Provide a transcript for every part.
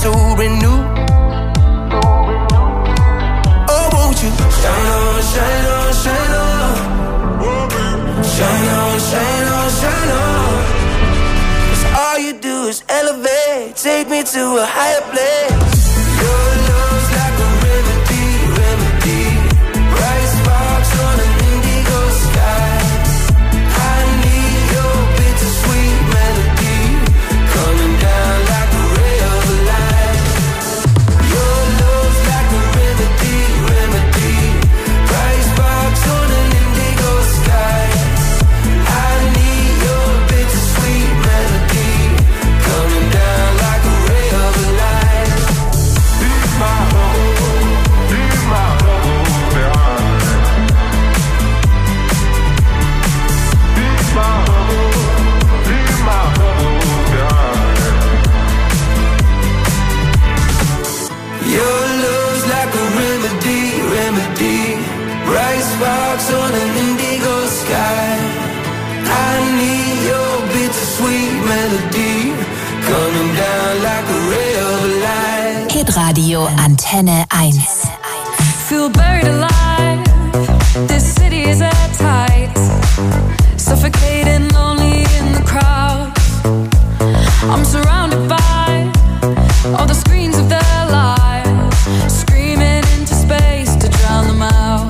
to renew. Oh, won't you shine on, shine on, shine on, shine on, shine on, shine on. 'Cause all you do is elevate, take me to a higher place. Your love's like a remedy, remedy. Bright sparks on an indigo sky. I need your bittersweet melody coming down like a ray of light. Your love's like a remedy, remedy. Bright sparks on an indigo sky. I need your bittersweet melody coming down like a ray of light. Leave my home behind. Leave my home behind. Your love's like a remedy, remedy. Bright sparks on an indigo sky. I need your bittersweet melody coming down like a ray of light. Hitradio Antenne 1. Feel buried alive. This city is at tight. Suffocating, lonely in the crowd. I'm surrounded by all the screens of their lives, screaming into space to drown them out.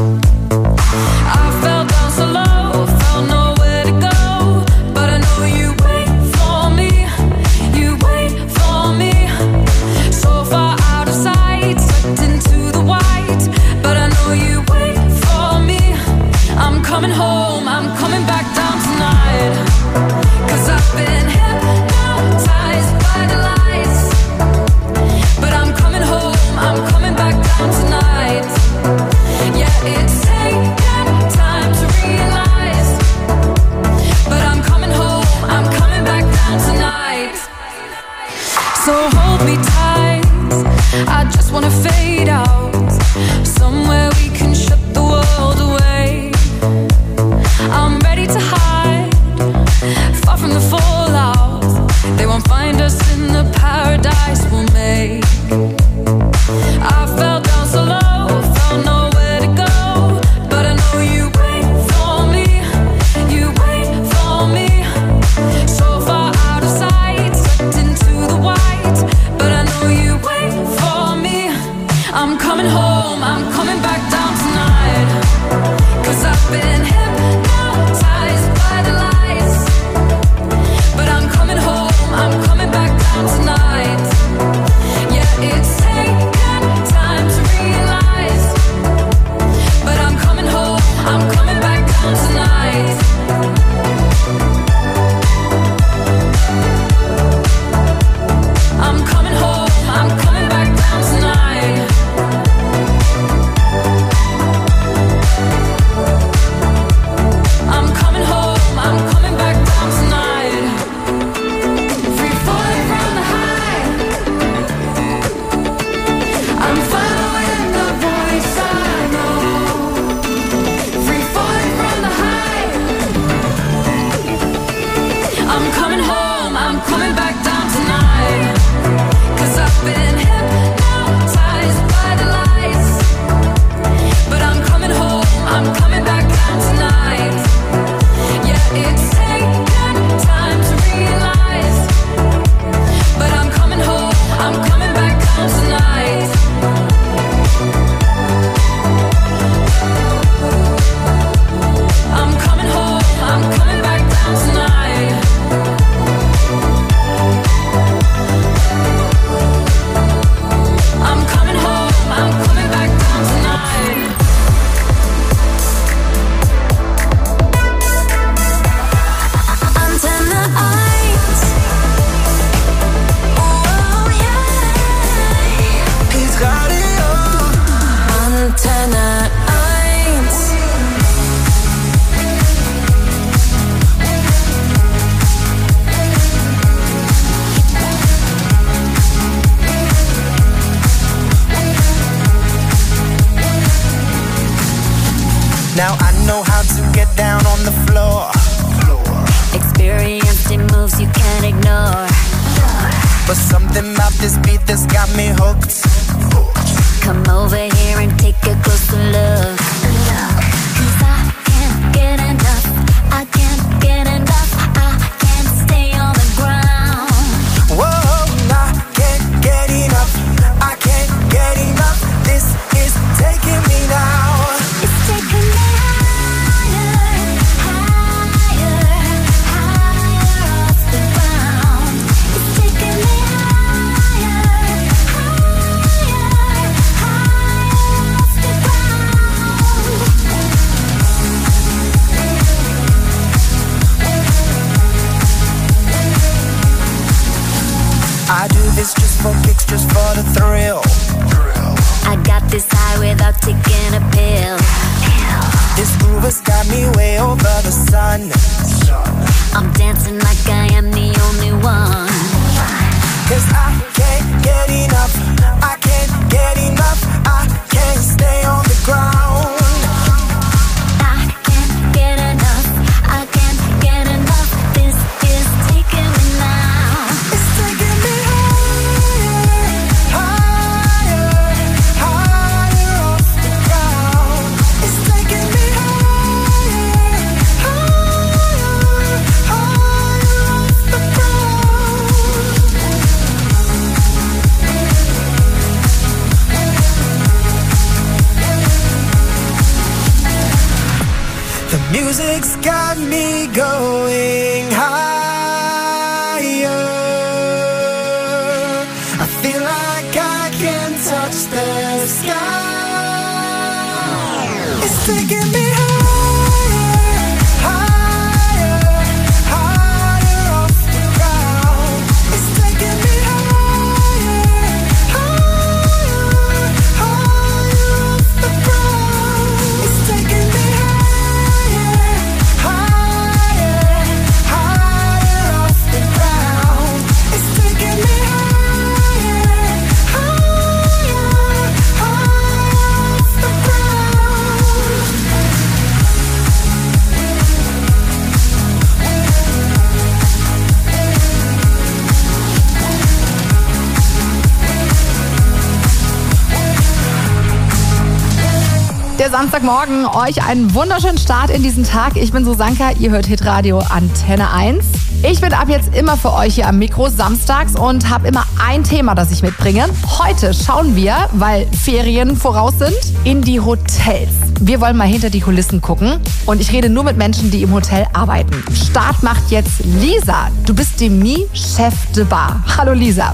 I fell down so low, felt nowhere to go, but I know you wait for me, you wait for me. So far out of sight, sucked into the white, but I know you wait for me. I'm coming home, I'm coming back down tonight. 'Cause I've been hypnotized by the lights, but I'm coming home, I'm coming back down tonight. Yeah, it's taken time to realize, but I'm coming home, I'm coming back down tonight. So hold me tight, I just wanna fade out, somewhere we can shut the world away. I'm ready to hide, far from the fallout. They won't find us in the paradise we'll make. I fell down so low, found nowhere to go, but I know you wait for me, you wait for me. So far out of sight, sucked into the white, but I know you wait for me. I'm coming home, I'm coming back down tonight. 'Cause I've been hypnotized by the lights, but I'm coming home, I'm coming back down tonight. Yeah, it's taken time to realize, but I'm coming home, I'm coming back down tonight. I'm coming home, I'm coming back down tonight. I'm coming home, I'm coming back down tonight. Free falling from the high, I'm following the voice I know. Free falling from the high, I'm coming home, I'm coming back down tonight. 'Cause I've been hypnotized by the lights, but I'm coming home, I'm coming back down tonight. Yeah, it's taken time to realize, but I'm coming home, I'm coming back down tonight. I'm coming home, I'm coming back down tonight. I'm coming home, I'm coming back down tonight. Antenne 1. Oh yeah. Hitradio Antenne 1. Now I know how to get down on the floor. Experienced in moves you can't ignore. but something about this beat that's got me hooked. Come over here and take a closer look. 'Cause I can't get enough. I can't get enough. I can't stay on the ground. Whoa, I can't get enough. I can't get enough. This is taking me now. It's taking me higher, higher, higher off the ground. It's taking me higher, higher, higher off the ground. I do this just for kicks, just for the thrill. I got this high without taking a pill. This groove has got me way over the sun. I'm dancing like I am the only one. 'Cause I can't get enough. I can't get enough. I can't stay on the ground. I can't get enough. I can't get enough. This is taking me now. It's taking me higher, higher, higher off the ground. It's taking me higher, higher, higher off the ground. The music's got me going higher. I feel like I can touch the sky. It's taking me higher, higher, higher off the ground. It's taking me higher, higher, higher off the ground. It's taking me higher, higher, higher off the ground. It's taking me higher, higher, higher off the ground. Der Samstagmorgen, euch einen wunderschönen Start in diesen Tag. Ich bin Susanka, ihr hört Hitradio Antenne 1. Ich bin ab jetzt immer für euch hier am Mikro samstags und habe immer ein Thema, das ich mitbringe. Heute schauen wir, weil Ferien voraus sind, in die Hotels. Wir wollen mal hinter die Kulissen gucken und ich rede nur mit Menschen, die im Hotel arbeiten. Start macht jetzt Lisa. Du bist Demi-Chef de Bar. Hallo Lisa.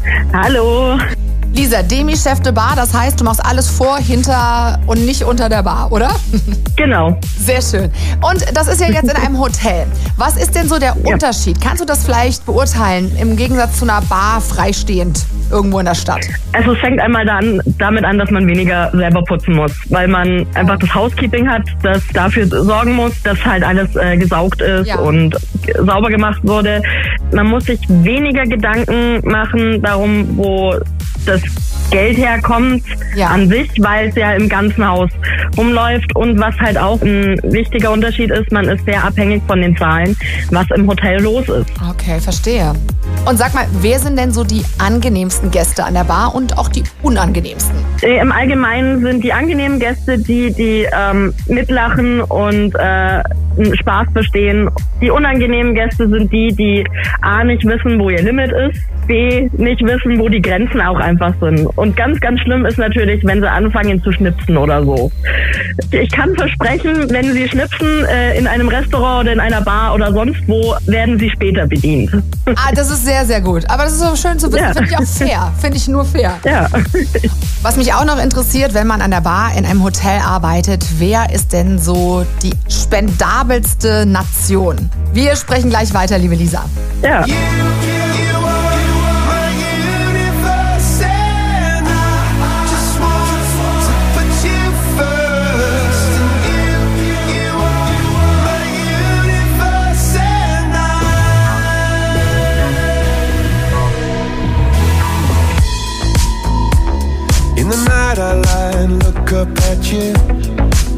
Hallo. Lisa, Demi-Chef de Bar, das heißt, du machst alles vor, hinter und nicht unter der Bar, oder? Genau. Sehr schön. Und das ist ja jetzt in einem Hotel. Was ist denn so der Unterschied? Kannst du das vielleicht beurteilen, im Gegensatz zu einer Bar freistehend irgendwo in der Stadt? Also es fängt einmal damit an, dass man weniger selber putzen muss, weil man einfach das Housekeeping hat, das dafür sorgen muss, dass halt alles gesaugt ist und sauber gemacht wurde. Man muss sich weniger Gedanken machen darum, wo das Geld herkommt an sich, weil es ja im ganzen Haus rumläuft. Und was halt auch ein wichtiger Unterschied ist, man ist sehr abhängig von den Zahlen, was im Hotel los ist. Okay, verstehe. Und sag mal, wer sind denn so die angenehmsten Gäste an der Bar und auch die unangenehmsten? Im Allgemeinen sind die angenehmen Gäste die mitlachen und Spaß verstehen. Die unangenehmen Gäste sind die A, nicht wissen, wo ihr Limit ist, B, nicht wissen, wo die Grenzen auch einfach sind. Und ganz, ganz schlimm ist natürlich, wenn sie anfangen zu schnipsen oder so. Ich kann versprechen, wenn sie schnipsen in einem Restaurant oder in einer Bar oder sonst wo, werden sie später bedient. Ah, das ist sehr, sehr gut. Aber das ist so schön zu wissen, finde ich auch fair. Finde ich nur fair. Ja. Was mich auch noch interessiert, wenn man an der Bar in einem Hotel arbeitet, wer ist denn so die spendabelste Nation? Wir sprechen gleich weiter, liebe Lisa. Ja. In the night I lie and look up at you.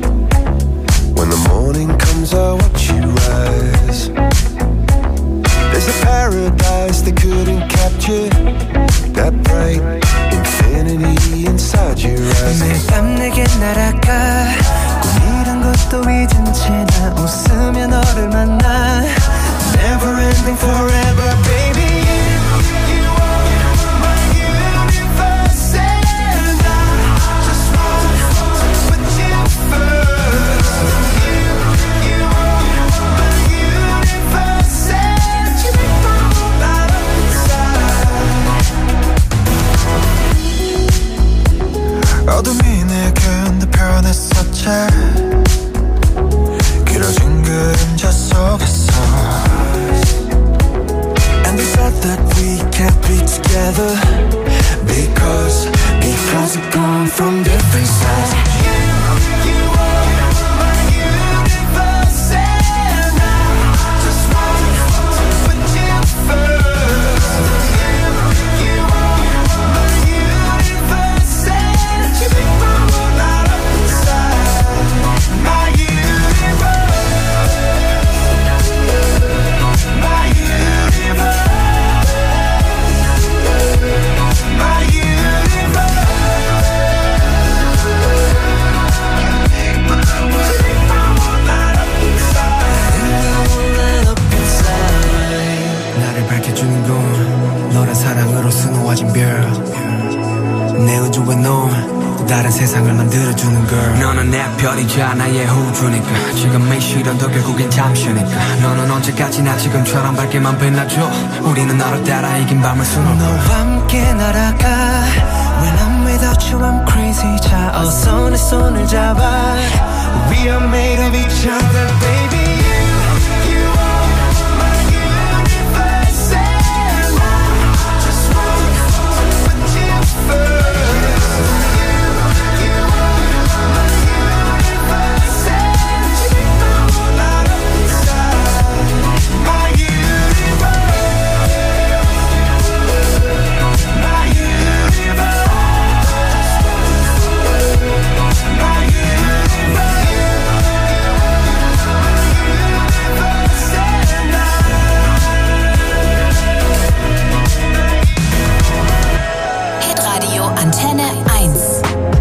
When the morning comes I watch you rise. There's a paradise they couldn't capture. That bright infinity inside your eyes. 매일 밤 내게 날아가 꿈이란 것도 잊은 채 나 웃으며 너를 만나. Never ending forever baby. You are my universe and I just want to put you first. You are my universe and you make my whole life inside. 어둠이 내겐 더 변했었지. 길어진 그림자 속에서. And they said that we can't be together because we come from different sides. You are my universe and I just want to put you first. You are my universe and you make my world light up inside. My universe, my universe. 나를 밝혀주는 건 너란 사랑으로 수놓아진 별. 내 우주에 넌 다른 세상을 만들어주는 걸. 너는 내 별이자 나의 우주니까. 지금의 시련도 결국엔 잠시니까. 너는 언제까지나 지금처럼 밝게만 빛나줘. 우리는 너를 따라 이긴 밤을 수놓아. 너와 함께 날아가. When I'm without you I'm crazy. 자 어서 내 손을 잡아. We are made of each other baby. You are my universe and I just want to put you first. You are my universe and you make my whole light up inside. My universe, my universe, my universe. Hitradio Antenne 1.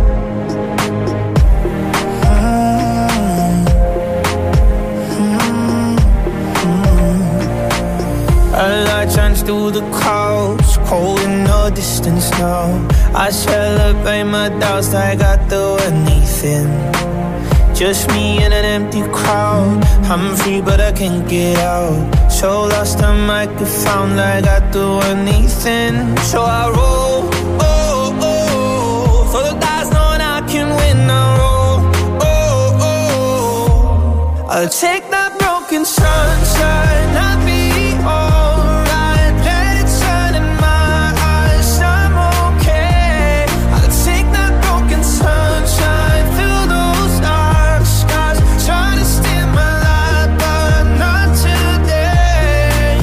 A light shines through the clouds, cold in the distance now. I celebrate my doubts like I do anything. Just me in an empty crowd. I'm free but I can't get out. So lost I might get found like I do anything. So I roll, oh, oh, for the dice knowing I can win. I roll, oh, oh, I'll take that broken sunshine. I'll be alright. Let it shine in my eyes. I'm okay. I'll take that broken sunshine through those dark skies. Try to steal my light, but not today.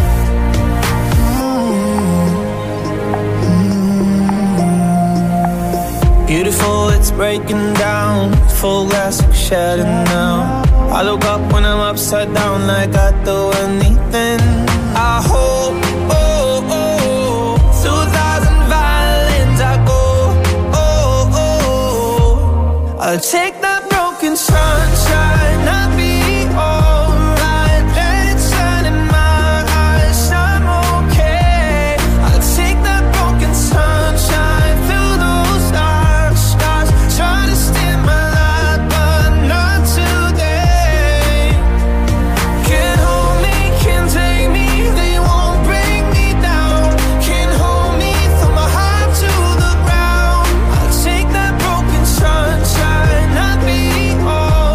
Beautiful, it's breaking down. Full glass like shattered now. I look up when I'm upside down like I do anything. I hope, oh, oh, through 1,000 violins I go, oh, oh, I'll take that broken sunshine. I'll be alright. Let it shine in my eyes. I'm okay. I'll take that broken sunshine through those dark skies. Try to steal my light, but not today. Can't hold me, can't take me. They won't bring me down. Can't hold me, throw my heart to the ground. I'll take that broken sunshine. I'll be alright.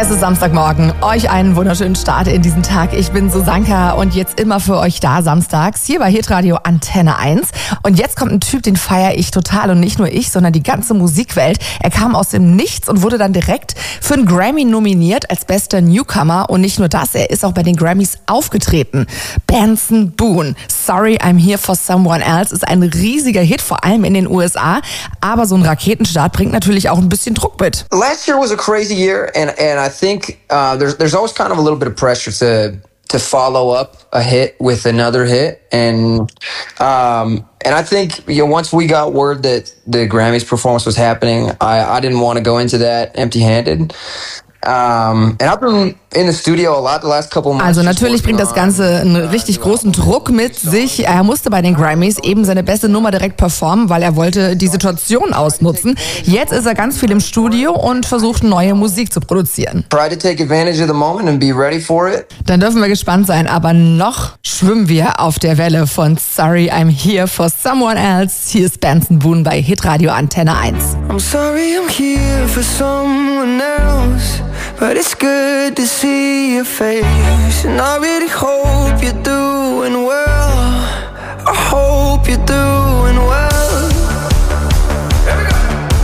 Es ist Samstagmorgen. Euch einen wunderschönen Start in diesen Tag. Ich bin Susanka und jetzt immer für euch da samstags hier bei Hitradio Antenne 1. Und jetzt kommt ein Typ, den feiere ich total. Und nicht nur ich, sondern die ganze Musikwelt. Er kam aus dem Nichts und wurde dann direkt für einen Grammy nominiert als bester Newcomer. Und nicht nur das, er ist auch bei den Grammys aufgetreten. Benson Boone, Sorry I'm Here for Someone Else, ist ein riesiger Hit, vor allem in den USA. Aber so ein Raketenstart bringt natürlich auch ein bisschen Druck mit. Last year was a crazy year, and I think there's always kind of a little bit of pressure to follow up a hit with another hit, and I think once we got word that the Grammys performance was happening, I didn't want to go into that empty-handed. And I've been in the studio a lot the last couple months. Also natürlich bringt das Ganze einen richtig großen Druck mit sich. Er musste bei den Grammys eben seine beste Nummer direkt performen, weil er wollte die Situation ausnutzen. Jetzt ist er ganz viel im Studio und versucht neue Musik zu produzieren. Try to take advantage of the moment and be ready for it. Dann dürfen wir gespannt sein, aber noch schwimmen wir auf der Welle von Sorry I'm Here for Someone Else. Hier ist Benson Boone bei Hitradio Antenne 1. I'm sorry I'm here for someone else, but it's good to see your face. And I really hope you're doing well. I hope you're doing well. Here we go.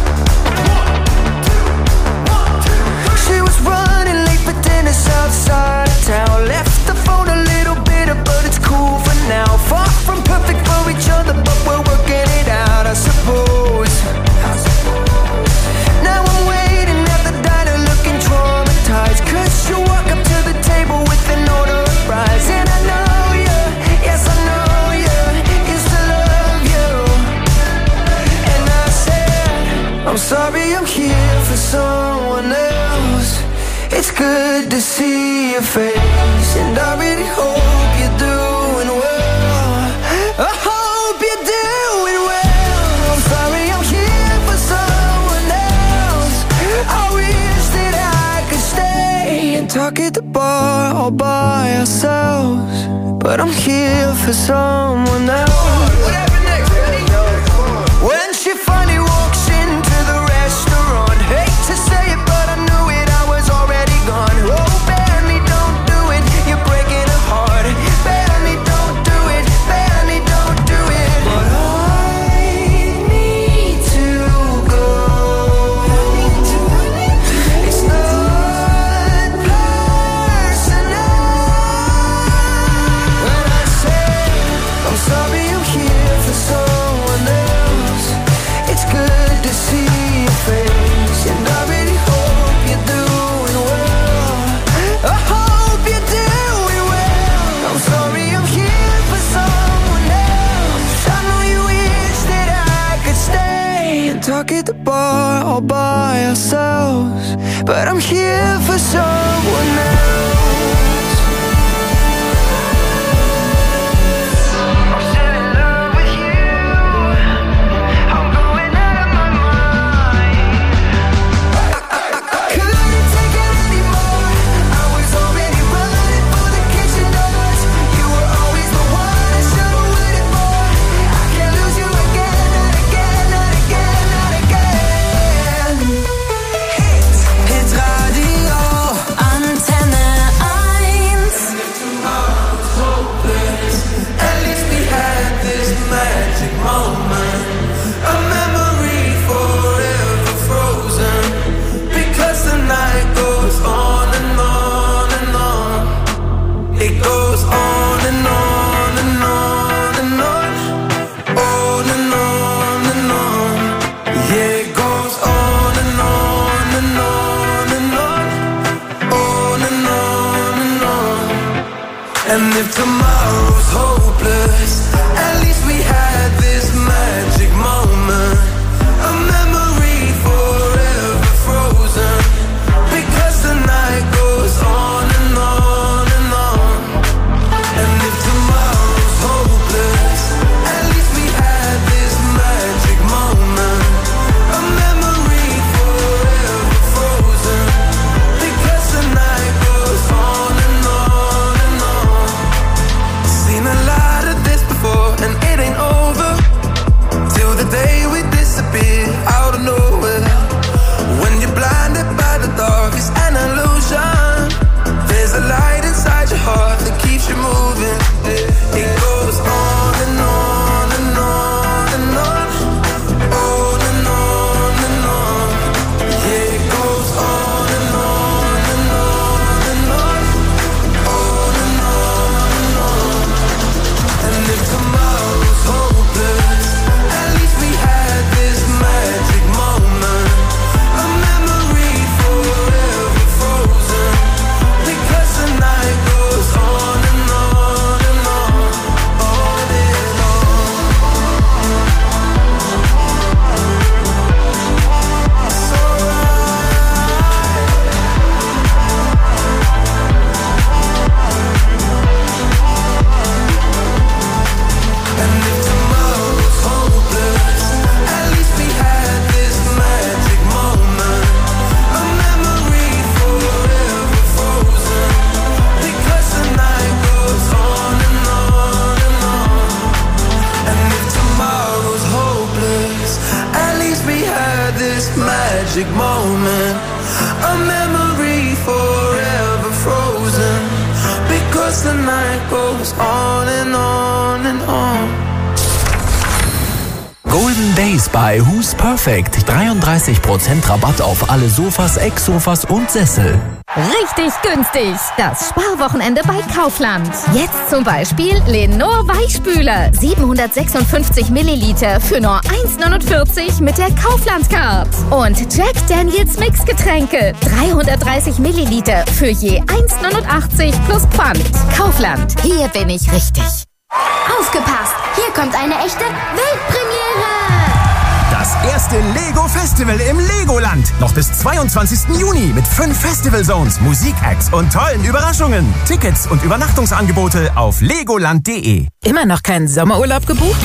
1, 2, 1, 2. She was running late for dinner outside of town. Left the phone a little bitter, but it's cool for now. Far from perfect for each other, but we're working it out, I suppose. Now I'm waiting at the diner looking traumatized, 'cause you walk up to the table with an order of fries. And I know you, yes I know you, used to love you. And I said, I'm sorry I'm here for someone else. It's good to see your face, and I really hope you're doing well. I hope you're doing well. I'm sorry I'm here for someone else. I wish that I could stay and talk at the bar all by ourselves, but I'm here for someone else. What happened next? When she finally walks into the restaurant, hate to say it, but I knew it, I was already gone. Oh, Benny, don't do it, you're breaking her heart. Benny, don't do it, Benny, don't do it. But I need to go. It's not personal. When I say I'm sorry I'm here for someone else, it's good to see your face, and I really hope you're doing well. I hope you're doing well. I'm sorry I'm here for someone else. I know you wish that I could stay and talk at the bar all by ourselves, but I'm here for someone else. I'm still in love with you. I'm going out of my mind. I couldn't take it anymore. I was already running for the kitchen doors. You were always the one I should have waited for. I can't lose you again, not again, not again, not again. Hit Radio Antenne 1. At least we had this magic moment, a memory forever frozen, because the night goes on and on and on. It goes on and on and on and on, on and on and on. Yeah, it goes on and on and on and on, on and on and on. And if tomorrow's hopeless, at least we had this magic moment, a memory forever frozen, because the night goes on and on and on. And if tomorrow's hopeless, at least we had this magic moment, a memory forever frozen, because the night goes on and on and on. Seen a lot of this before. this magic moment, a memory forever frozen, because the night goes on and on and on. Golden Days bei Who's Perfect. 33% Rabatt auf alle Sofas, Ecksofas und Sessel. Richtig günstig. Das Sparwochenende bei Kaufland. Jetzt zum Beispiel Lenor Weichspüler. 756 Milliliter für nur 1,49 mit der Kaufland-Card. Und Jack Daniels Mixgetränke. 330 Milliliter für je 1,89 plus Pfand. Kaufland. Hier bin ich richtig. Aufgepasst! Hier kommt eine echte Weltpremiere! Das erste Lego-Festival im Legoland. Noch bis 22. Juni mit 5 Festival-Zones, Musikacts und tollen Überraschungen. Tickets und Übernachtungsangebote auf legoland.de. Immer noch keinen Sommerurlaub gebucht?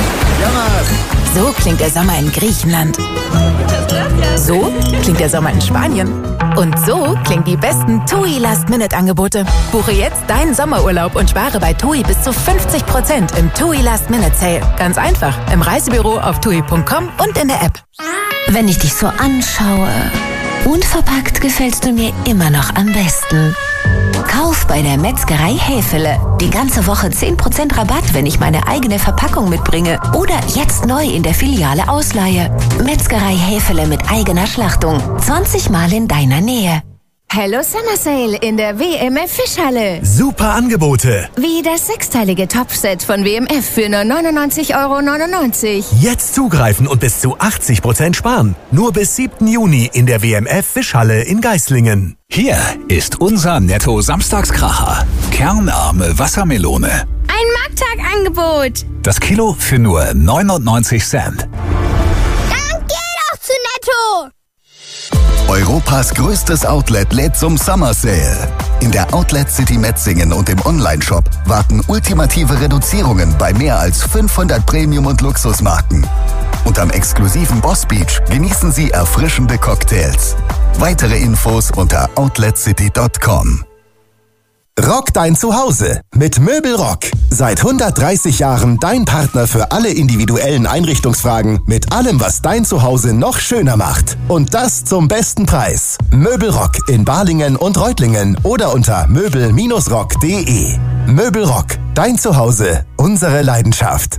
So klingt der Sommer in Griechenland. So klingt der Sommer in Spanien. Und so klingen die besten TUI Last-Minute-Angebote. Buche jetzt deinen Sommerurlaub und spare bei TUI bis zu 50% im TUI Last-Minute-Sale. Ganz einfach im Reisebüro auf TUI.com und in der App. Wenn ich dich so anschaue, unverpackt gefällst du mir immer noch am besten. Kauf bei der Metzgerei Häfele. Die ganze Woche 10% Rabatt, wenn ich meine eigene Verpackung mitbringe. Oder jetzt neu in der Filiale ausleihe. Metzgerei Häfele mit eigener Schlachtung. 20 Mal in deiner Nähe. Hello Summer Sale in der WMF Fischhalle. Super Angebote. Wie das 6-teilige Topfset von WMF für nur 99,99 €. Jetzt zugreifen und bis zu 80% sparen. Nur bis 7. Juni in der WMF Fischhalle in Geislingen. Hier ist unser Netto-Samstagskracher. Kernarme Wassermelone. Ein Markttagangebot. Das Kilo für nur 99 Cent. Dann geh doch zu Netto! Europas größtes Outlet lädt zum Summer Sale. In der Outlet City Metzingen und im Onlineshop warten ultimative Reduzierungen bei mehr als 500 Premium- und Luxusmarken. Und am exklusiven Boss Beach genießen Sie erfrischende Cocktails. Weitere Infos unter outletcity.com. Rock dein Zuhause mit Möbelrock. Seit 130 Jahren dein Partner für alle individuellen Einrichtungsfragen mit allem, was dein Zuhause noch schöner macht. Und das zum besten Preis. Möbelrock in Balingen und Reutlingen oder unter möbel-rock.de. Möbelrock, dein Zuhause, unsere Leidenschaft.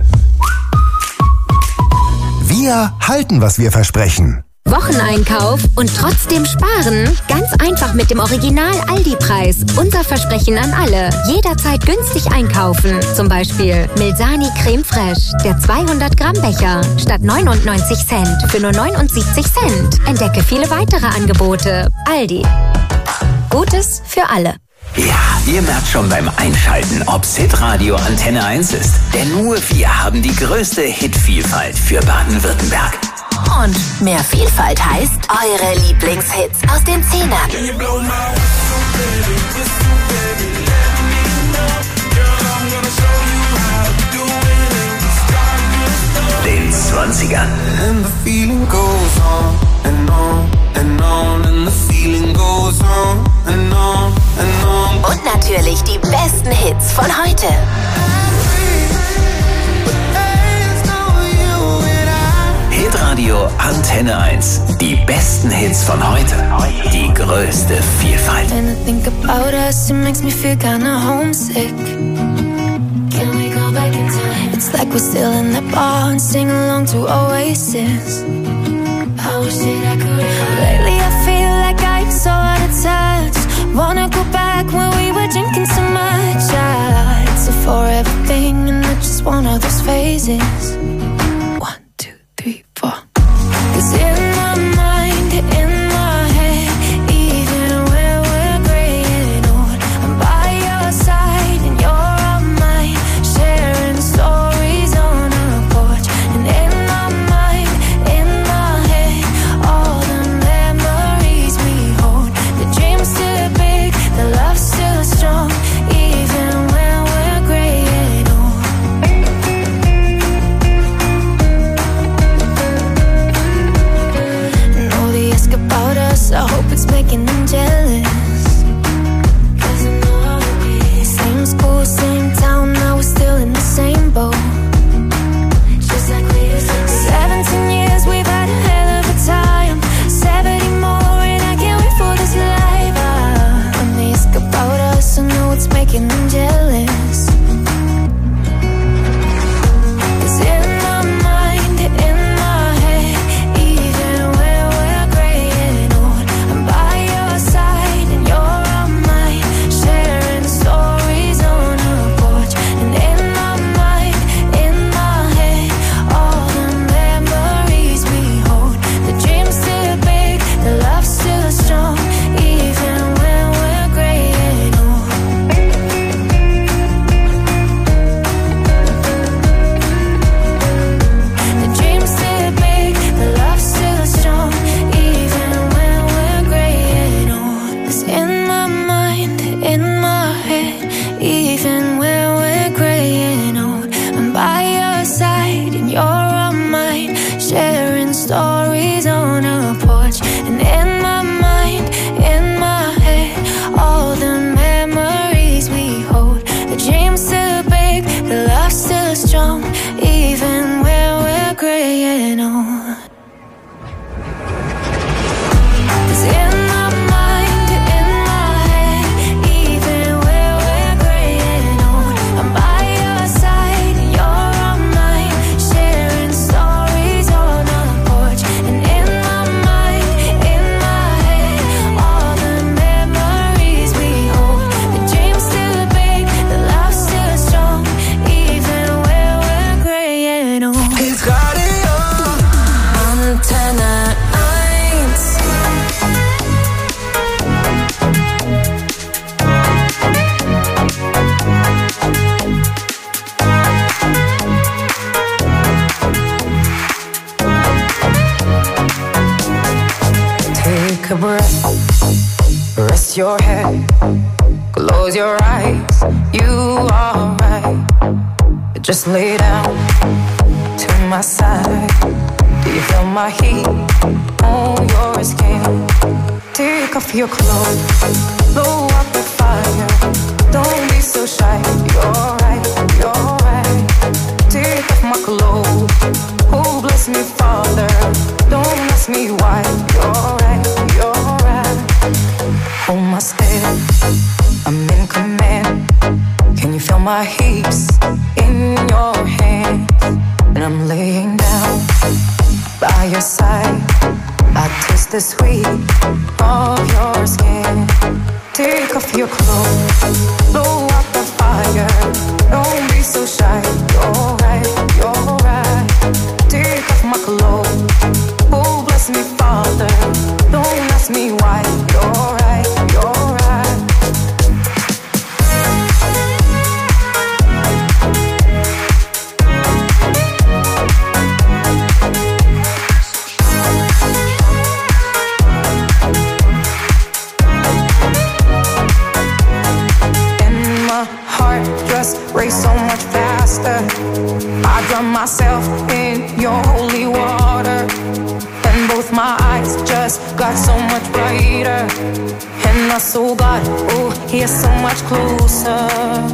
Wir halten, was wir versprechen. Wocheneinkauf und trotzdem sparen? Ganz einfach mit dem Original Aldi-Preis. Unser Versprechen an alle. Jederzeit günstig einkaufen. Zum Beispiel Milsani Creme Fraiche, der 200-Gramm-Becher. Statt 99 Cent für nur 79 Cent. Entdecke viele weitere Angebote. Aldi. Gutes für alle. Ja, ihr merkt schon beim Einschalten, ob's Hitradio Antenne 1 ist. Denn nur wir haben die größte Hitvielfalt für Baden-Württemberg. Und mehr Vielfalt heißt eure Lieblingshits aus den 10ern. Den 20ern. And the feeling goes on and on and on and the feeling goes on and on and on. Und natürlich die besten Hits von heute. Hitradio Antenne 1. Die besten Hits von heute. Die größte Vielfalt. When I think about us, it makes me feel kinda homesick. Can we go back in time? It's like we're still in that bar and sing along to Oasis. I wish that I could. Lately I feel like I'm so out of touch. Wanna go back when we were drinking so much. It's a forever thing and not just one of those phases. 1, 2, 3, 4. 'Cause in my mind, in my head, even when we're graying old, I'm by your side and you're on mine, sharing stories on our porch. And in my mind, in my head, all the memories we hold. The dream's still big, the love's still strong, even when we're graying old. a breath, rest your head, close your eyes, you are right. Just lay down to my side. Do you feel my heat on your skin? Take off your clothes, blow up the fire. Don't be so shy, you're right, you're right. Take off my clothes, oh bless me Father. Don't ask me why, you're right, you're right. Hold my step, I'm in command. Can you feel my hips in your hands? And I'm laying down by your side. I taste the sweet of your skin. Take off your clothes, blow up the fire. Don't be so shy, you're right, you're right. Take off my clothes, oh bless me Father. Don't ask me why, you're right, you're right. Race so much faster. I drown myself in your holy water, and both my eyes just got so much brighter. And I saw God, oh, He is so much closer.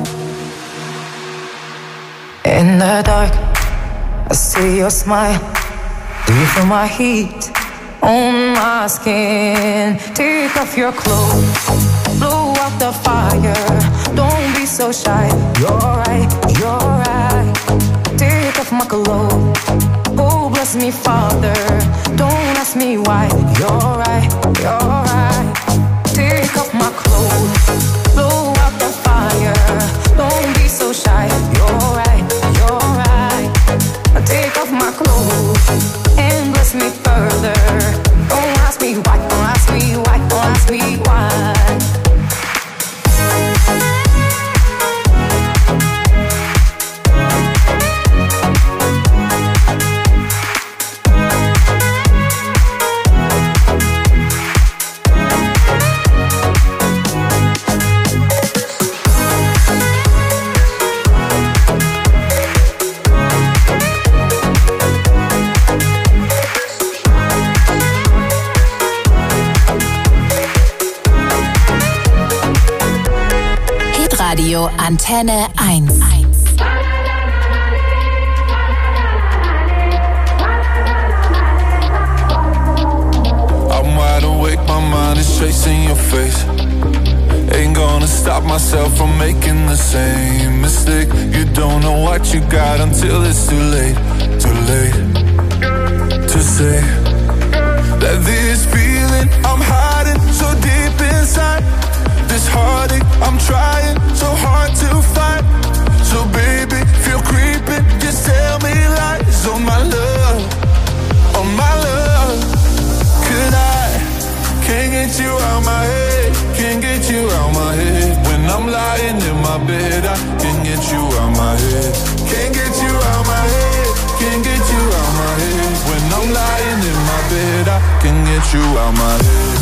In the dark, I see your smile. Do you feel my heat on my skin? Take off your clothes, blow out the fire. Don't be so shy, you're right, you're right. Take off my clothes, oh bless me Father. Don't ask me why, you're right, you're right. Take off my clothes, blow out the fire. Don't be so shy, you're right, you're right. Take off my clothes and bless me further. Don't ask me why, don't ask me why, don't ask me why. Radio Antenne 1. I'm wide awake, my mind is chasing your face. Ain't gonna stop myself from making the same mistake. You don't know what you got until it's too late. Too late to say that this feeling I'm hiding so deep inside. This heartache, I'm trying so hard to fight. So baby, feel creeping, just tell me lies on my love, on my love. Could I, can't get you out my head, can't get you out my head. When I'm lying in my bed, I can't get you out my head. Can't get you out my head, can't get you out my head. When I'm lying in my bed, I can't get you out my head.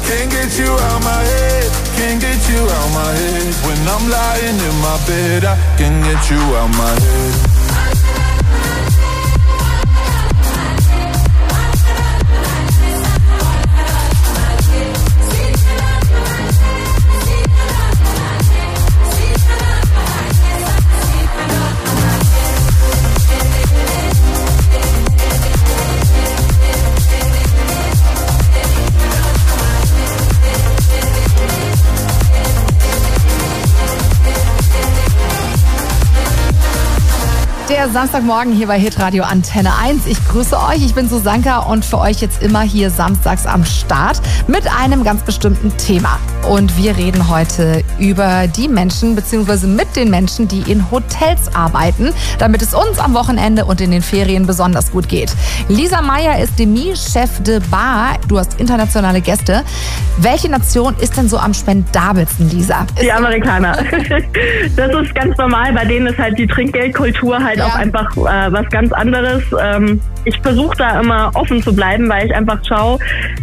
Can't get you out my head, can't get you out my head. When I'm lying in my bed, I can get you out my head. Der Samstagmorgen hier bei Hitradio Antenne 1. Ich grüße euch, ich bin Susanka und für euch jetzt immer hier samstags am Start mit einem ganz bestimmten Thema. Und wir reden heute über die Menschen bzw. mit den Menschen, die in Hotels arbeiten, damit es uns am Wochenende und in den Ferien besonders gut geht. Lisa Meyer ist Demi-Chef de Bar. Du hast internationale Gäste. Welche Nation ist denn so am spendabelsten, Lisa? Die Amerikaner. Das ist ganz normal. Bei denen ist halt die Trinkgeldkultur halt auch einfach was ganz anderes. Ich versuche da immer offen zu bleiben, weil ich einfach schaue,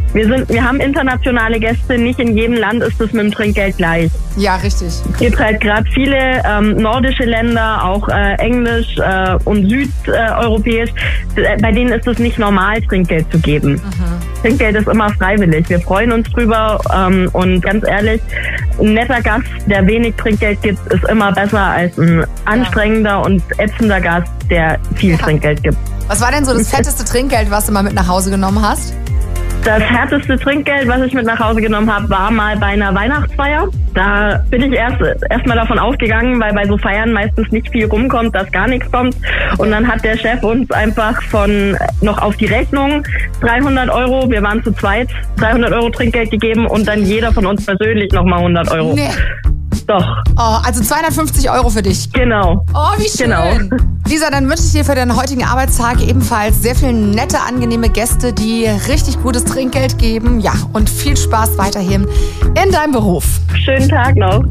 wir haben internationale Gäste, nicht in jedem Land ist es mit dem Trinkgeld gleich. Ja, richtig. Es gibt halt gerade viele nordische Länder, auch Englisch und südeuropäisch, bei denen ist es nicht normal, Trinkgeld zu geben. Trinkgeld ist immer freiwillig. Wir freuen uns drüber und ganz ehrlich, ein netter Gast, der wenig Trinkgeld gibt, ist immer besser als ein anstrengender und ätzender Gast, der viel Trinkgeld gibt. Was war denn so das fetteste Trinkgeld, was du mal mit nach Hause genommen hast? Das härteste Trinkgeld, was ich mit nach Hause genommen habe, war mal bei einer Weihnachtsfeier. Da bin ich erst mal davon ausgegangen, weil bei so Feiern meistens nicht viel rumkommt, dass gar nichts kommt. Und dann hat der Chef uns einfach noch auf die Rechnung 300 €, wir waren zu zweit, 300 € Trinkgeld gegeben und dann jeder von uns persönlich nochmal 100 €. Nee. Doch. Oh, also 250 € für dich. Genau. Oh, wie schön. Genau. Lisa, dann wünsche ich dir für deinen heutigen Arbeitstag ebenfalls sehr viele nette, angenehme Gäste, die richtig gutes Trinkgeld geben. Ja, und viel Spaß weiterhin in deinem Beruf. Schönen Tag noch.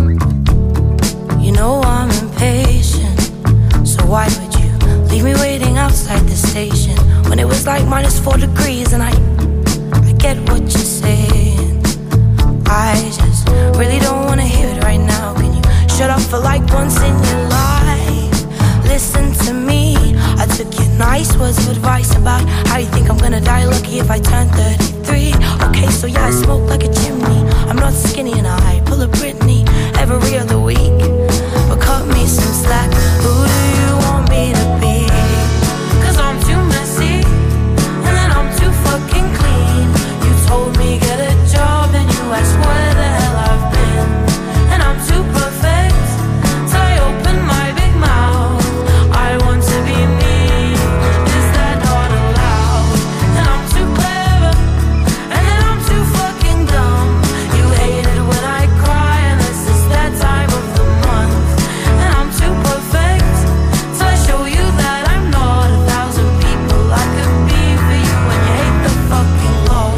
You know I'm impatient, so why would you leave me waiting outside the station when it was like -4 degrees and I get what you're saying. I just really don't wanna hear it right now. Can you shut up for like once in your life? Listen to me. I took your nice words of advice about how you think I'm gonna die lucky if I turn 33. Okay, so yeah, I smoke like a chimney. I'm not skinny and I pull a Britney every other week. But cut me some slack. Who do you want me to be? 'Cause I'm too messy and then I'm too fucking clean. You told me get a job and you asked where the hell I've been. And I'm too perfect, so I open my big mouth. I want to be me, is that not allowed? And I'm too clever, and then I'm too fucking dumb. You hate it when I cry, and this is that time of the month. And I'm too perfect, so I show you that I'm not 1,000 people I could be for you. And you hate the fucking Lord.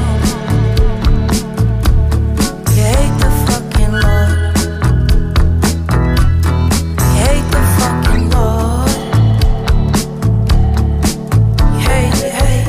You hate the fucking Lord. You hate the fucking Lord. You hate, you hate.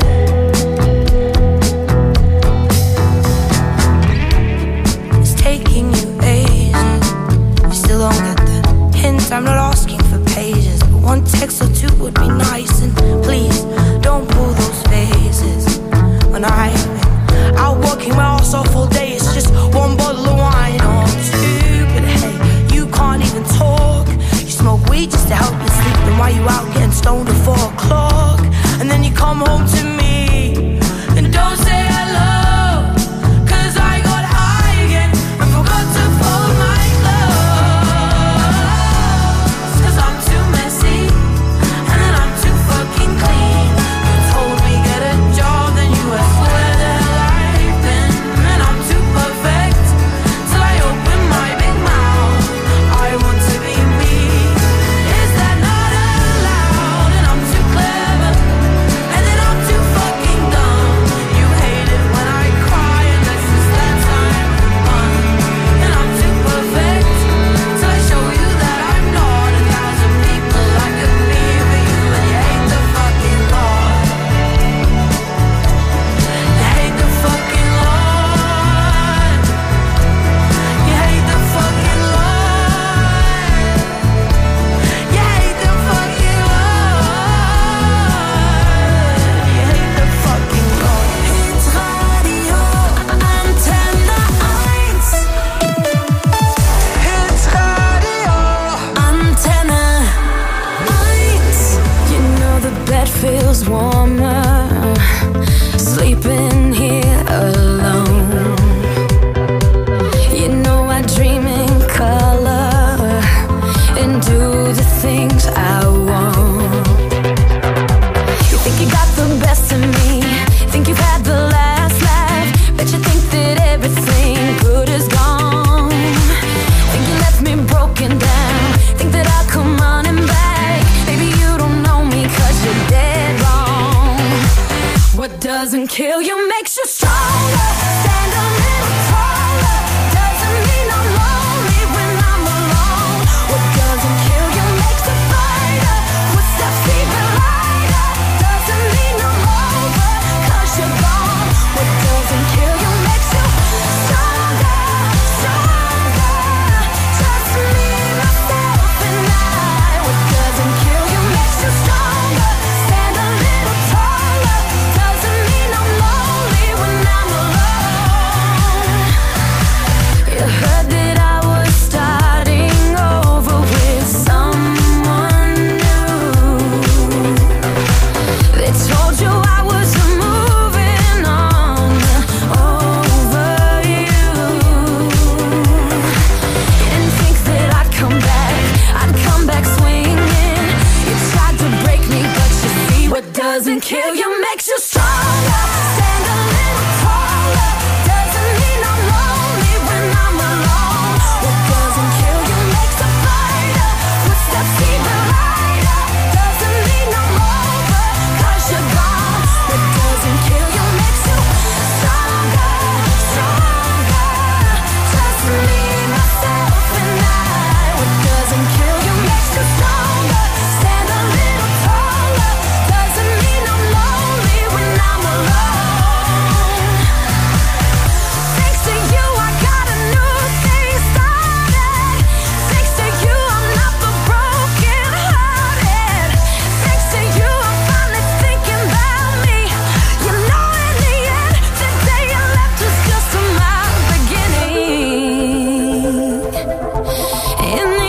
It's taking you ages. You still don't get the hint. I'm not asking for pages, but one text or two would be nice. And please don't pull those faces when I've been out working my ass off all day. It's just one bottle of wine. Oh, I'm stupid. Hey, you can't even talk. You smoke weed just to help you sleep. And why you out getting stoned at 4 o'clock? And then you come home to me and don't say hello. 'Cause I got high again and forgot to fold my clothes. 'Cause I'm too messy and then I'm too fucking feels warmer sleeping here alone. You know I dream in color and do the things I want. You think you got the best of me, think you've had the last laugh, bet you think that everything good is gone. Think you left me broken down, think that I'll come running back. Baby, you don't know me 'cause you're dead wrong. What doesn't kill you makes you stronger. Stand a little taller. Doesn't mean I'm lonely when I'm alone. What doesn't kill you makes a fighter. Footsteps even lighter. Doesn't mean I'm over 'cause you're gone. What doesn't kill you makes you stronger, stronger. Just me, myself, and I. What doesn't kill you makes you stronger. Stand a little taller. Doesn't mean I'm lonely when I'm alone. You heard that I was starting over with someone new. They told you I was moving on over you. You didn't think that I'd come back swinging. You tried to break me, but you see what doesn't kill you makes you stronger. Stand a little taller. Doesn't mean I'm lonely when I'm alone. What doesn't kill you makes a fighter. Footsteps even lighter. Doesn't mean I'm over 'cause you're gone. What doesn't kill you makes you stronger, stronger. Just me, myself, and I. What doesn't kill you makes you stronger. Stand a little taller. Doesn't mean I'm lonely when I'm alone. Thanks to you, I got a new thing started. Thanks to you, I'm not the broken hearted. Thanks to you, I'm finally thinking about me. You know, in the end, the day you left was just my beginning. In the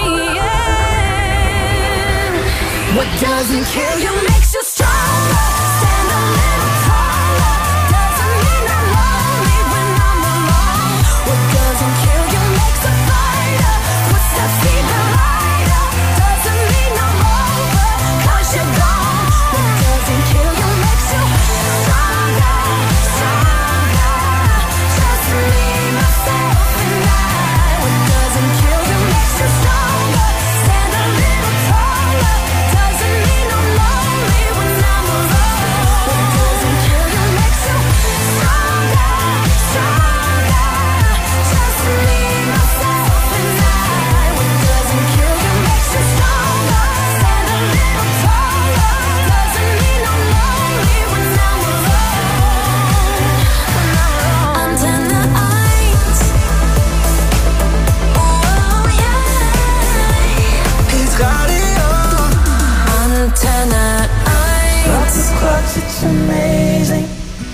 end, what doesn't kill you makes you stronger. Stand a little taller. Doesn't mean I'm lonely when I'm alone. What doesn't kill you makes a fighter. Footsteps even lighter. Doesn't mean I'm over 'cause you're gone. What doesn't kill you makes you stronger, stronger. Just me, myself, and I. What doesn't kill you makes you stronger. Stand a little taller. Doesn't mean I'm lonely when I'm alone. What doesn't kill you makes you stronger, stronger. Just me, myself, and I. What doesn't kill you makes you stronger. Stand a little taller. Doesn't mean I'm lonely when I'm alone. Antenne 1. Oh yeah. Hit Radio. Antenne 1. Lots of clocks, it's amazing.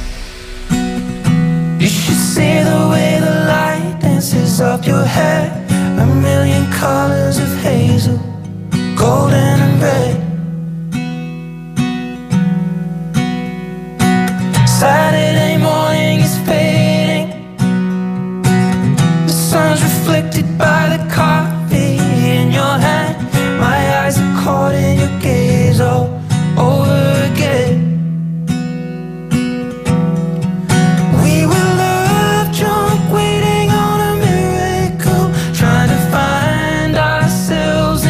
You should see the way the light dances up your hair. A million colors of hazel, golden and red. Saturday morning is fading. The sun's reflected by the coffee in your hand. My eyes are caught in your gaze all over again. We were love drunk, waiting on a miracle, trying to find ourselves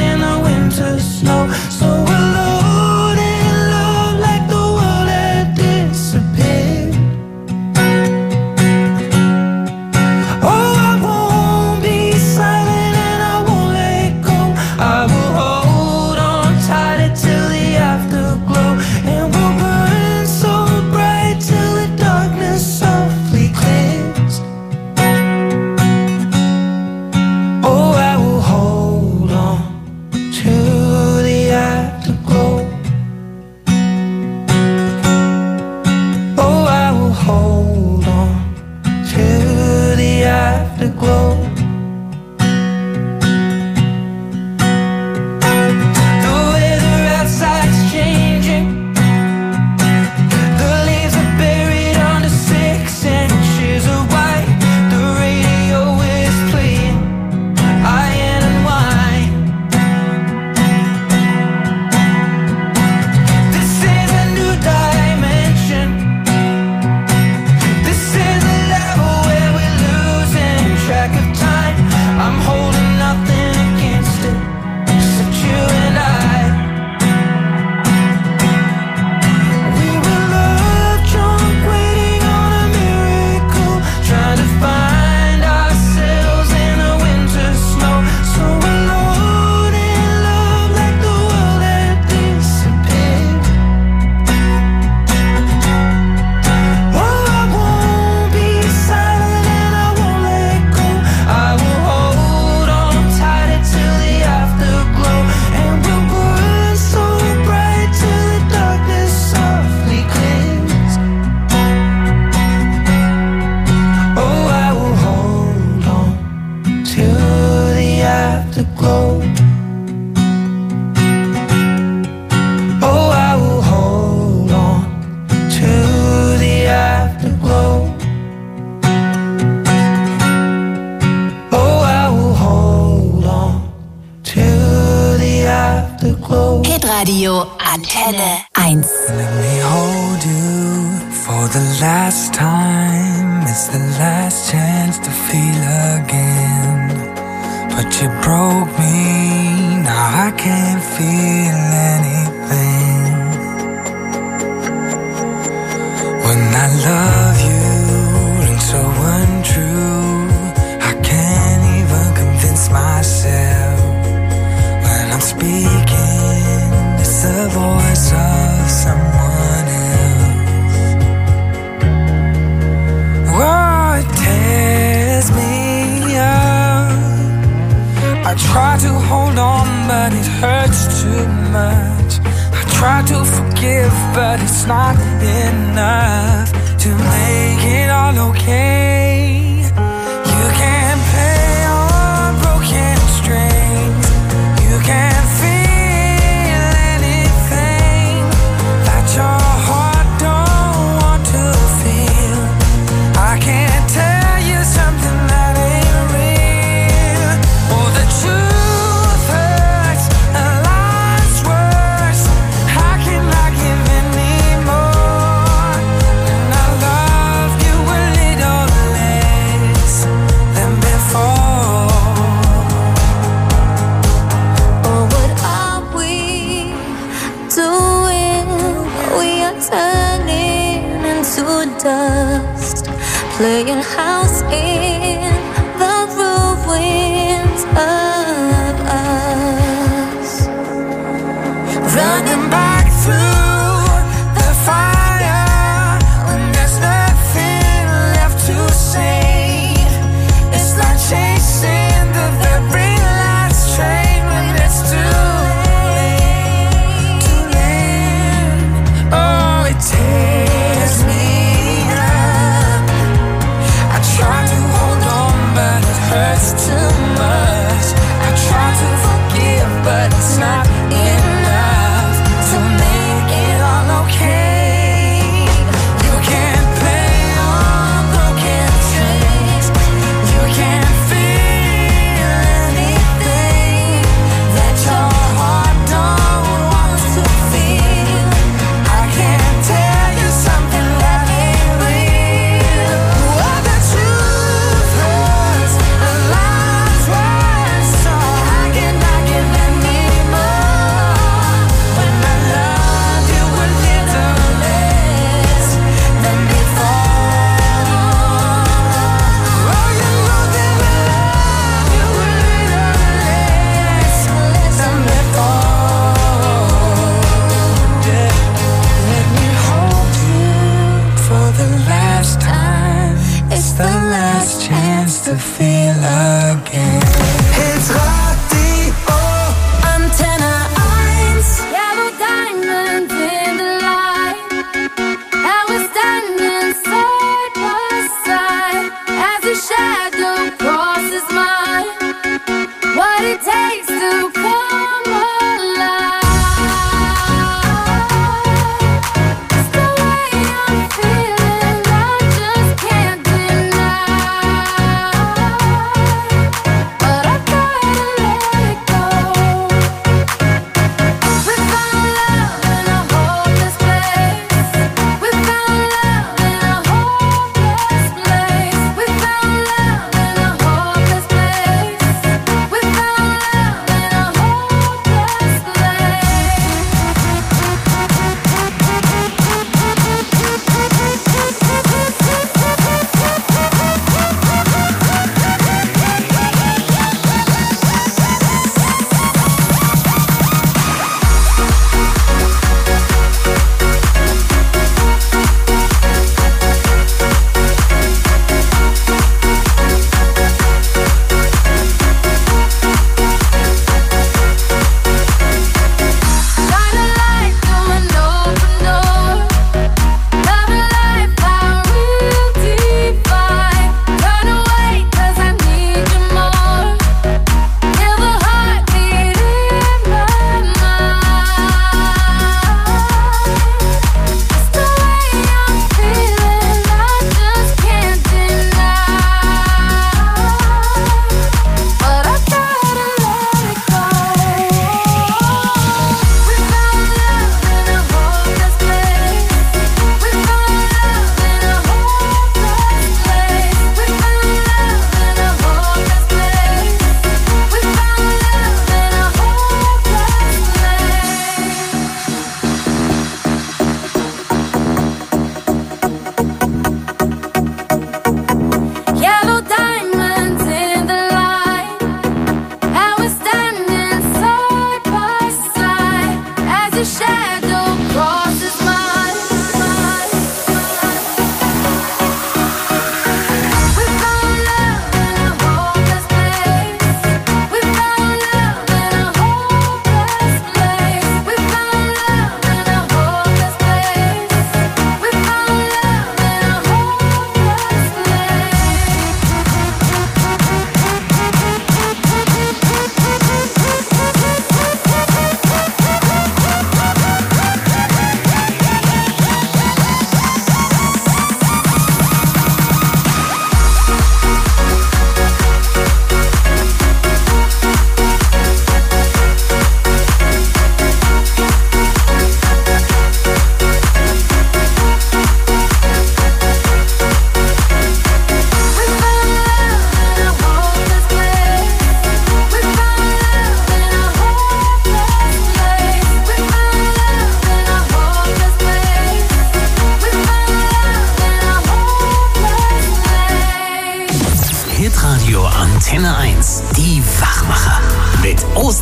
afterglow. Hitradio Antenne 1. Let me hold you for the last time. It's the last chance to feel again. But you broke me, now I can't feel anything. When I love you, and so untrue, I can't even convince myself. When I'm speaking, it's the voice of someone else. Oh, it tears me up. I try to hold on, but it hurts too much. I try to forgive, but it's not enough to make it all okay. You can't play on broken strings. You can't feel anything that your heart don't want to feel. I can't tell you something that ain't real. Oh, the truth hurts, and life's worse. How can I give anymore? And I love you a little less than before. Oh, what are we doing? We are turning into dust, playing house in the ruins of us. Running back through the fire when there's nothing left to say. It's like chasing the very last train when it's too late, too late. Oh, it tears me up. I try to hold on, but it hurts too much. I try to forgive, but it's not enough to make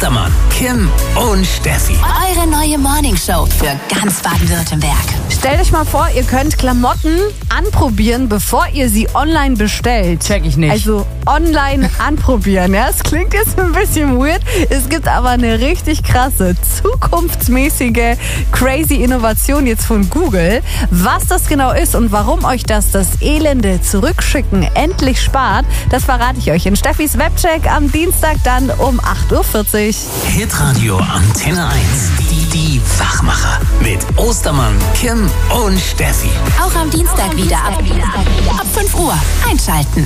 Ostermann, Kim und Steffi. Eure neue Morningshow für ganz Baden-Württemberg. Stellt euch mal vor, ihr könnt Klamotten anprobieren, bevor ihr sie online bestellt. Check ich nicht. Also online anprobieren. Ja, es klingt jetzt ein bisschen weird. Es gibt aber eine richtig krasse, zukunftsmäßige, crazy Innovation jetzt von Google. Was das genau ist und warum euch das elende Zurückschicken endlich spart, das verrate ich euch in Steffis Webcheck am Dienstag dann um 8.40 Uhr. Hitradio Antenne 1. Die Wachmacher. Mit Ostermann, Kim und Steffi. Auch am Dienstag wieder ab 5 Uhr. Einschalten.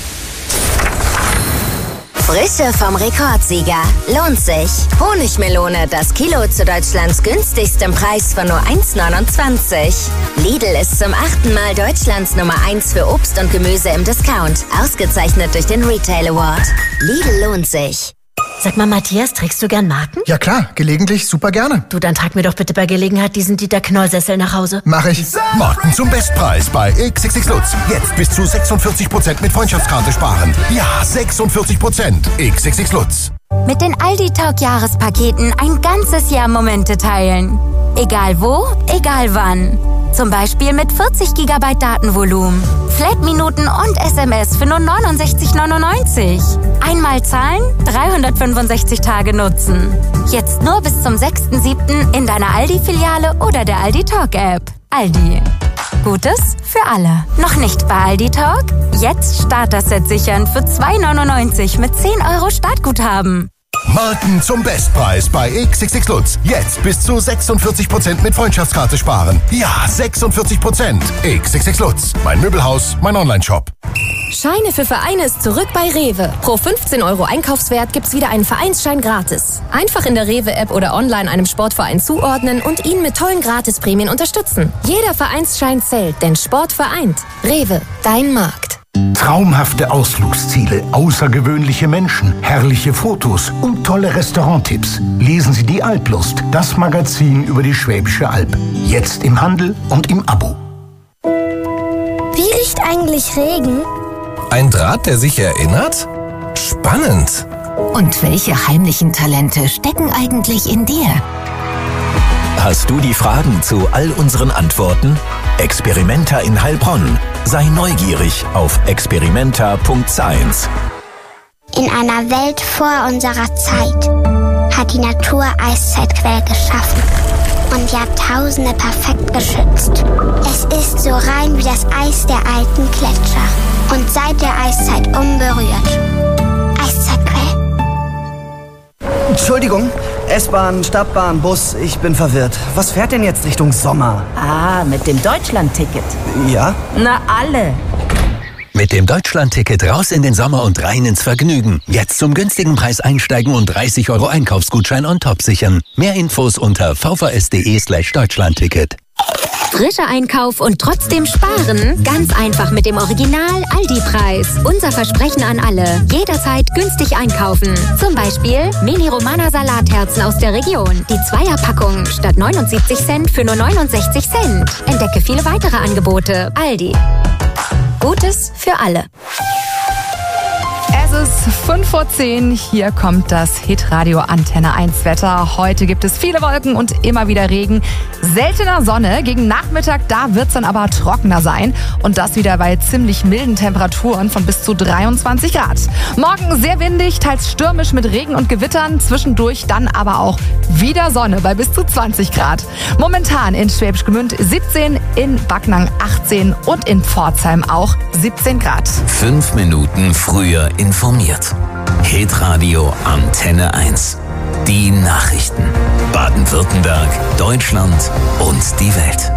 Frische vom Rekordsieger. Lohnt sich. Honigmelone, das Kilo zu Deutschlands günstigstem Preis von nur 1,29. Lidl ist zum 8. Mal Deutschlands Nummer 1 für Obst und Gemüse im Discount. Ausgezeichnet durch den Retail Award. Lidl lohnt sich. Sag mal, Matthias, trägst du gern Marken? Ja klar, gelegentlich super gerne. Du, dann trag mir doch bitte bei Gelegenheit diesen Dieter Knoll-Sessel nach Hause. Mach ich. Marken zum Bestpreis bei XXX Lutz. Jetzt bis zu 46% mit Freundschaftskarte sparen. Ja, 46%. XXX Lutz. Mit den Aldi Talk Jahrespaketen ein ganzes Jahr Momente teilen. Egal wo, egal wann. Zum Beispiel mit 40 GB Datenvolumen, Flat-Minuten und SMS für nur 69,99. Einmal zahlen, 365 Tage nutzen. Jetzt nur bis zum 6.7. in deiner Aldi-Filiale oder der Aldi Talk App. Aldi. Gutes für alle. Noch nicht bei Aldi Talk? Jetzt Starter-Set sichern für 2,99 mit 10 € Startguthaben. Marken zum Bestpreis bei XXX Lutz. Jetzt bis zu 46% mit Freundschaftskarte sparen. Ja, 46%. XXX Lutz. Mein Möbelhaus, mein Onlineshop. Scheine für Vereine ist zurück bei Rewe. Pro 15 € Einkaufswert gibt's wieder einen Vereinsschein gratis. Einfach in der Rewe-App oder online einem Sportverein zuordnen und ihn mit tollen Gratisprämien unterstützen. Jeder Vereinsschein zählt, denn Sport vereint. Rewe, dein Markt. Traumhafte Ausflugsziele, außergewöhnliche Menschen, herrliche Fotos und tolle Restauranttipps. Lesen Sie die Alplust, das Magazin über die Schwäbische Alb. Jetzt im Handel und im Abo. Wie riecht eigentlich Regen? Ein Draht, der sich erinnert? Spannend. Und welche heimlichen Talente stecken eigentlich in dir? Hast du die Fragen zu all unseren Antworten? Experimenta in Heilbronn. Sei neugierig auf experimenta.science. In einer Welt vor unserer Zeit hat die Natur Eiszeitquellen geschaffen und Jahrtausende perfekt geschützt. Es ist so rein wie das Eis der alten Gletscher und seit der Eiszeit unberührt. Eiszeitquellen. Entschuldigung, S-Bahn, Stadtbahn, Bus, ich bin verwirrt. Was fährt denn jetzt Richtung Sommer? Ah, mit dem Deutschland-Ticket. Ja? Na, alle. Mit dem Deutschland-Ticket raus in den Sommer und rein ins Vergnügen. Jetzt zum günstigen Preis einsteigen und 30 € Einkaufsgutschein on top sichern. Mehr Infos unter vvs.de/Deutschlandticket. Frischer Einkauf und trotzdem sparen? Ganz einfach mit dem Original Aldi-Preis. Unser Versprechen an alle. Jederzeit günstig einkaufen. Zum Beispiel Mini-Romana Salatherzen aus der Region. Die Zweierpackung statt 79 Cent für nur 69 Cent. Entdecke viele weitere Angebote. Aldi. Gutes für alle. Es ist 5:10 Uhr, hier kommt das Hitradio Antenne 1 Wetter. Heute gibt es viele Wolken und immer wieder Regen. Seltener Sonne, gegen Nachmittag, da wird es dann aber trockener sein. Und das wieder bei ziemlich milden Temperaturen von bis zu 23 Grad. Morgen sehr windig, teils stürmisch mit Regen und Gewittern. Zwischendurch dann aber auch wieder Sonne bei bis zu 20 Grad. Momentan in Schwäbisch Gmünd 17, in Backnang 18 und in Pforzheim auch 17 Grad. 5 Minuten früher informiert. Hitradio Antenne 1. Die Nachrichten. Baden-Württemberg, Deutschland und die Welt.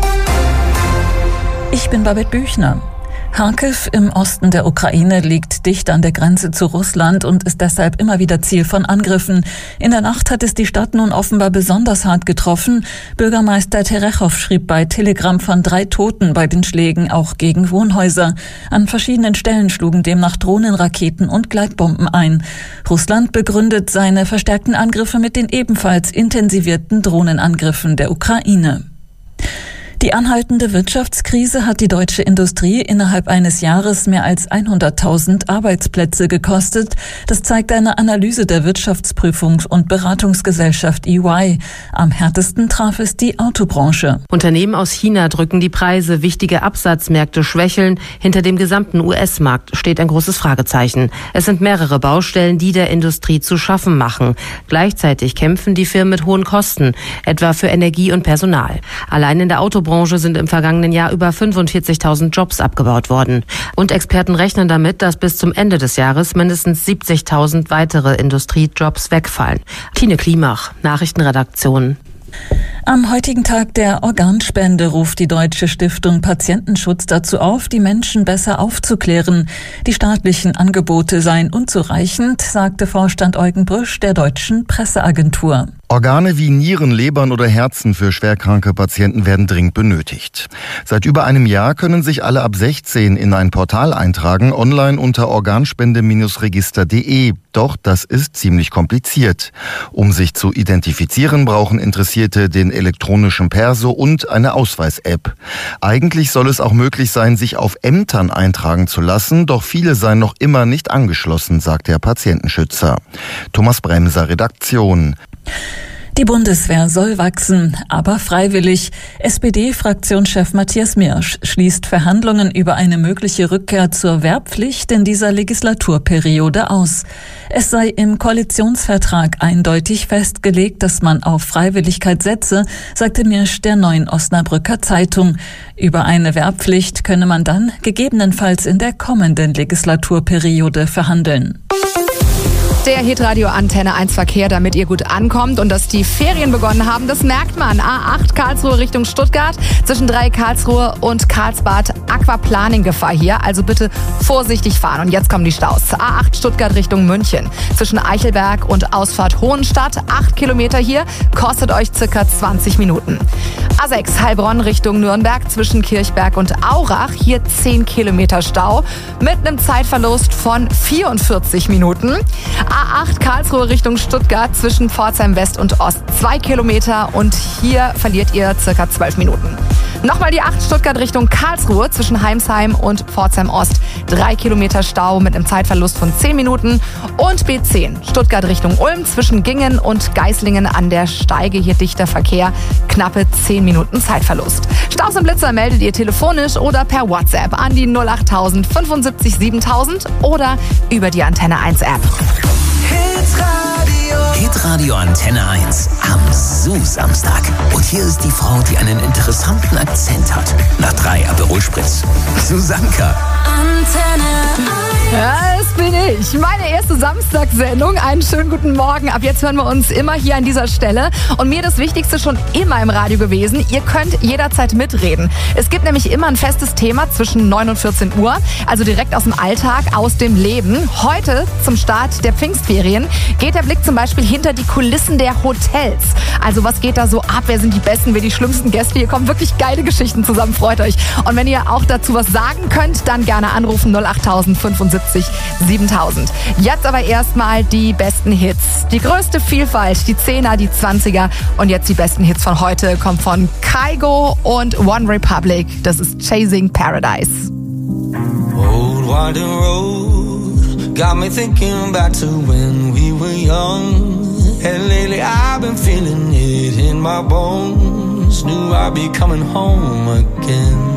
Ich bin Babette Büchner. Charkiw im Osten der Ukraine liegt dicht an der Grenze zu Russland und ist deshalb immer wieder Ziel von Angriffen. In der Nacht hat es die Stadt nun offenbar besonders hart getroffen. Bürgermeister Terechow schrieb bei Telegram von 3 Toten bei den Schlägen, auch gegen Wohnhäuser. An verschiedenen Stellen schlugen demnach Drohnen, Raketen und Gleitbomben ein. Russland begründet seine verstärkten Angriffe mit den ebenfalls intensivierten Drohnenangriffen der Ukraine. Die anhaltende Wirtschaftskrise hat die deutsche Industrie innerhalb eines Jahres mehr als 100.000 Arbeitsplätze gekostet. Das zeigt eine Analyse der Wirtschaftsprüfungs- und Beratungsgesellschaft EY. Am härtesten traf es die Autobranche. Unternehmen aus China drücken die Preise, wichtige Absatzmärkte schwächeln. Hinter dem gesamten US-Markt steht ein großes Fragezeichen. Es sind mehrere Baustellen, die der Industrie zu schaffen machen. Gleichzeitig kämpfen die Firmen mit hohen Kosten, etwa für Energie und Personal. Allein in der Autobranche sind im vergangenen Jahr über 45.000 Jobs abgebaut worden. Und Experten rechnen damit, dass bis zum Ende des Jahres mindestens 70.000 weitere Industriejobs wegfallen. Tine Klimach, Nachrichtenredaktion. Am heutigen Tag der Organspende ruft die Deutsche Stiftung Patientenschutz dazu auf, die Menschen besser aufzuklären. Die staatlichen Angebote seien unzureichend, sagte Vorstand Eugen Brüsch der Deutschen Presseagentur. Organe wie Nieren, Lebern oder Herzen für schwerkranke Patienten werden dringend benötigt. Seit über einem Jahr können sich alle ab 16 in ein Portal eintragen, online unter organspende-register.de. Doch das ist ziemlich kompliziert. Um sich zu identifizieren, brauchen Interessierte den elektronischen Perso und eine Ausweis-App. Eigentlich soll es auch möglich sein, sich auf Ämtern eintragen zu lassen, doch viele seien noch immer nicht angeschlossen, sagt der Patientenschützer. Thomas Bremser, Redaktion. Die Bundeswehr soll wachsen, aber freiwillig. SPD-Fraktionschef Matthias Mirsch schließt Verhandlungen über eine mögliche Rückkehr zur Wehrpflicht in dieser Legislaturperiode aus. Es sei im Koalitionsvertrag eindeutig festgelegt, dass man auf Freiwilligkeit setze, sagte Mirsch der Neuen Osnabrücker Zeitung. Über eine Wehrpflicht könne man dann gegebenenfalls in der kommenden Legislaturperiode verhandeln. Der Hitradio Antenne 1 Verkehr, damit ihr gut ankommt und dass die Ferien begonnen haben, das merkt man. A8 Karlsruhe Richtung Stuttgart, zwischen 3 Karlsruhe und Karlsbad Aquaplaning-Gefahr hier, also bitte vorsichtig fahren. Und jetzt kommen die Staus. A8 Stuttgart Richtung München, zwischen Eichelberg und Ausfahrt Hohenstadt, 8 Kilometer hier, kostet euch circa 20 Minuten. A6 Heilbronn Richtung Nürnberg, zwischen Kirchberg und Aurach, hier 10 Kilometer Stau mit einem Zeitverlust von 44 Minuten. A8 Karlsruhe Richtung Stuttgart, zwischen Pforzheim West und Ost 2 Kilometer und hier verliert ihr circa 12 Minuten. Nochmal die 8 Stuttgart Richtung Karlsruhe, zwischen Heimsheim und Pforzheim Ost 3 Kilometer Stau mit einem Zeitverlust von 10 Minuten. Und B10 Stuttgart Richtung Ulm, zwischen Gingen und Geislingen an der Steige, hier dichter Verkehr, knappe 10 Minuten Zeitverlust. Staus und Blitzer meldet ihr telefonisch oder per WhatsApp an die 08000 75 7000 oder über die Antenne 1 App. Hitradio Antenne 1 am Samstag. Und hier ist die Frau, die einen interessanten Akzent hat. Nach 3 Aperol Spritz. Susanka. Antenne 1. Ja, das bin ich. Meine erste Samstagssendung. Einen schönen guten Morgen. Ab jetzt hören wir uns immer hier an dieser Stelle. Und mir das Wichtigste schon immer im Radio gewesen. Ihr könnt jederzeit mitreden. Es gibt nämlich immer ein festes Thema zwischen 9 und 14 Uhr. Also direkt aus dem Alltag, aus dem Leben. Heute zum Start der Pfingstferien geht der Blick zum Beispiel hinter die Kulissen der Hotels. Also was geht da so ab? Wer sind die Besten? Wer die schlimmsten Gäste? Hier kommen wirklich geile Geschichten zusammen. Freut euch. Und wenn ihr auch dazu was sagen könnt, dann gerne anrufen 08000 75 7000. Jetzt aber erstmal die besten Hits. Die größte Vielfalt, die 10er, die 20er und jetzt die besten Hits von heute kommt von Kygo und One Republic. Das ist Chasing Paradise. Old winding road got me thinking back to when we were young. And lately I've been feeling it in my bones. Knew I'd be coming home again.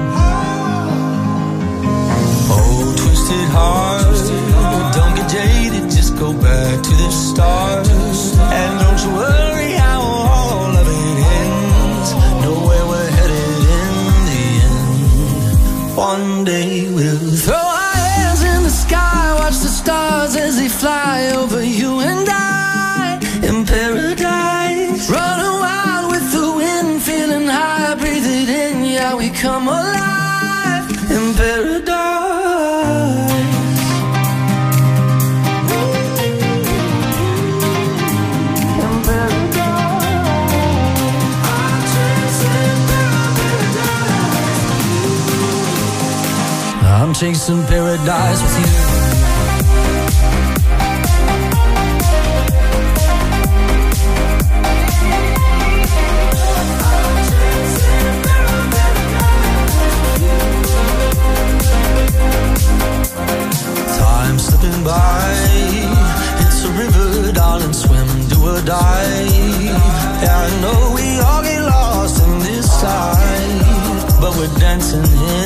Oh, twisted heart, don't get jaded, just go back to the start. And don't you worry how all of it ends. Know where we're headed in the end. One day we'll throw our hands in the sky, watch the stars as they fly over you and I. In paradise, running wild with the wind, feeling high, breathe it in, yeah, we come alive. In paradise. I'm chasing paradise with you. Yeah, I know we all get lost in this life, but we're dancing